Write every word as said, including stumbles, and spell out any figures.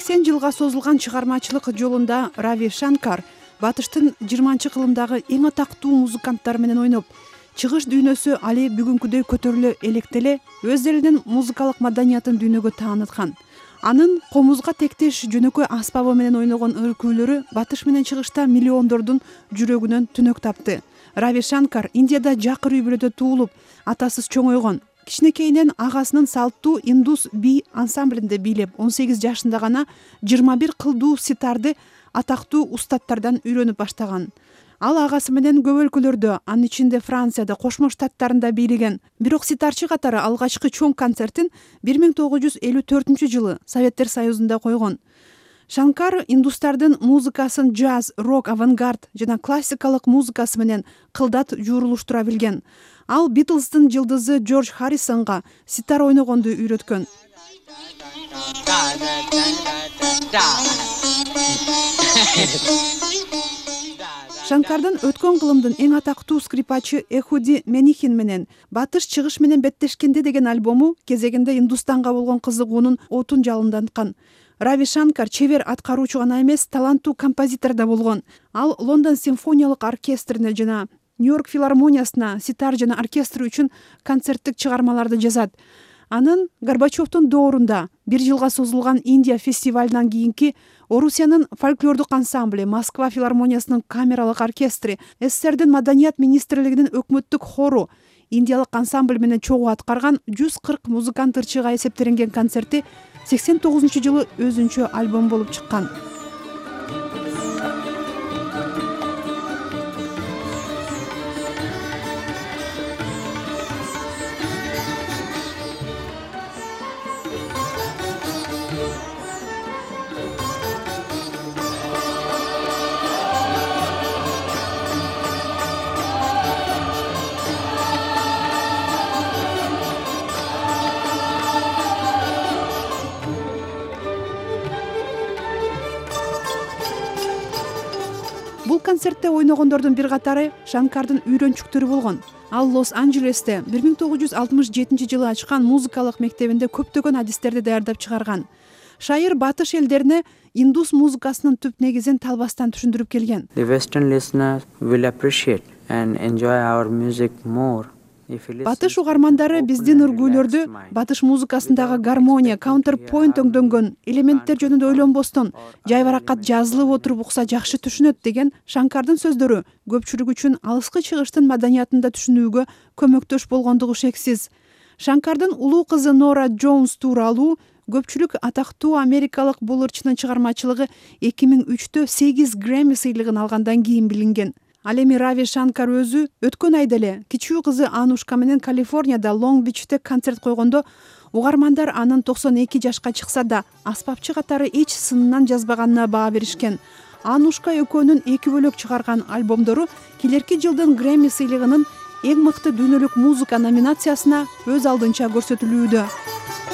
сексен жылга созулган чыгармачылык жолунда Рави Шанкар батыштын жыйырманчы кылымдагы эң атактуу музыканттар менен ойноп, чыгыш дүйнөсү али бүгүнкүдөй көтөрүлө электе эле өз элинин музыкалык маданиятын дүйнөгө тааныткан. Анын комузга тектеш жөнөкөй аспабы менен ойногон өркүүлөрү батыш менен чыгышта миллиондордун жүрөгүнөн түнөк тапты. Рави Шанкар Индияда жакыр үй бүлөдө туулуп, атасыз чоңойгон. Кичинекейинен агасынын салттуу индус би ансамблинде бийлеп, он сегиз жашында гана жыйырма бир кылдуу ситарды атактуу устаттардан үйрөнүп баштаган. Ал агасы менен көп өлкөлөрдө, анын ичинде Францияда, Кошмо Штаттарында бийлеген. Бирок ситарчы катары алгачкы чоң концертин бир миң тогуз жүз элүү төртүнчү жылы Советтер Союзунда койгон. Шанкар индустардын музыкасын джаз, рок, авангард жана классикалык музыкасы менен кылдат жуурулуштура билген. Ал Битлздын жылдызы Джордж Харрисонго ситар ойногонду үйрөткөн. Шанкардын өткөн кылымдын эң атактуу скрипачы Эхуди Менихин менен Батыш чыгыш менен беттешкенде деген альбому кезегинде Индустанга болгон кызыгуунун отун жалынданткан. Рави Шанкар чебер аткаруучу гана эмес, таланттуу композитор да болгон. Ал Лондон симфониялык оркестрине жана Нью-Йорк филармониясына ситар жана оркестр үчүн концерттик чыгармаларды жазат. Анын Горбачевдун доорунда бир жылга созулган Индия фестивалынан кийинки Орусиянын фольклордук ансамбле, Москва филармониясынын камералык оркестри, СССРдин маданият министрлигинин өкмөттүк хору, индиялык ансамбль менен чогуу аткарган жүз кырк музыкант ырчыга эсептелинген концерти сексен тогузунчу жылы өзүнчө альбом болуп чыккан. Бул концертте ойногондордун бир катары Шанкардын үйрөнчүктөрү болгон. Ал Лос-Анджелесте бир миң тогуз жүз алтымыш жетинчи жылы ачкан музыкалык мектебинде көптөгөн адистерди даярдап чыгарган. Шайыр батыш элдерине индус музыкасынын түп негизин талбастан түшүндүрүп келген. The Western listener will appreciate and enjoy our music more. Батыш угармандары биздин үргүүлөрдү батыш музыкасындагы гармония, counterpoint өңдөнгөн элементтер жөнүндө ойлонбостон, жайбаракат жазылып отуруп укса жакшы түшүнөт деген Шанкардын сөздөрү көпчүлүк үчүн алыскы чыгыштын маданиятында түшүнүүгө көмөктөш болгондугу шексиз. Шанкардын улуу кызы Нора Джонс тууралуу көпчүлүк атактуу америкалык бул ырчынын чыгармачылыгы эки миң үчтө сегиз Грэмми сыйлыгын алгандан кийин билинген. Ал эми Рави Шанкар өзү өткөн айда эле кичүү кызы Анушка менен Калифорнияда Лонг-Бичте концерт койгондо угармандар анын токсон эки жашка чыкса да аспапчы катары эч сынынан жазбаганына баа беришкен. Анушка экөөнүн эки бөлөк чыгарган альбомдору келерки жылдын Грэмми сыйлыгынын эң мыкты дүйнөлүк музыка номинациясына өз алдынча көрсөтүлүүдө.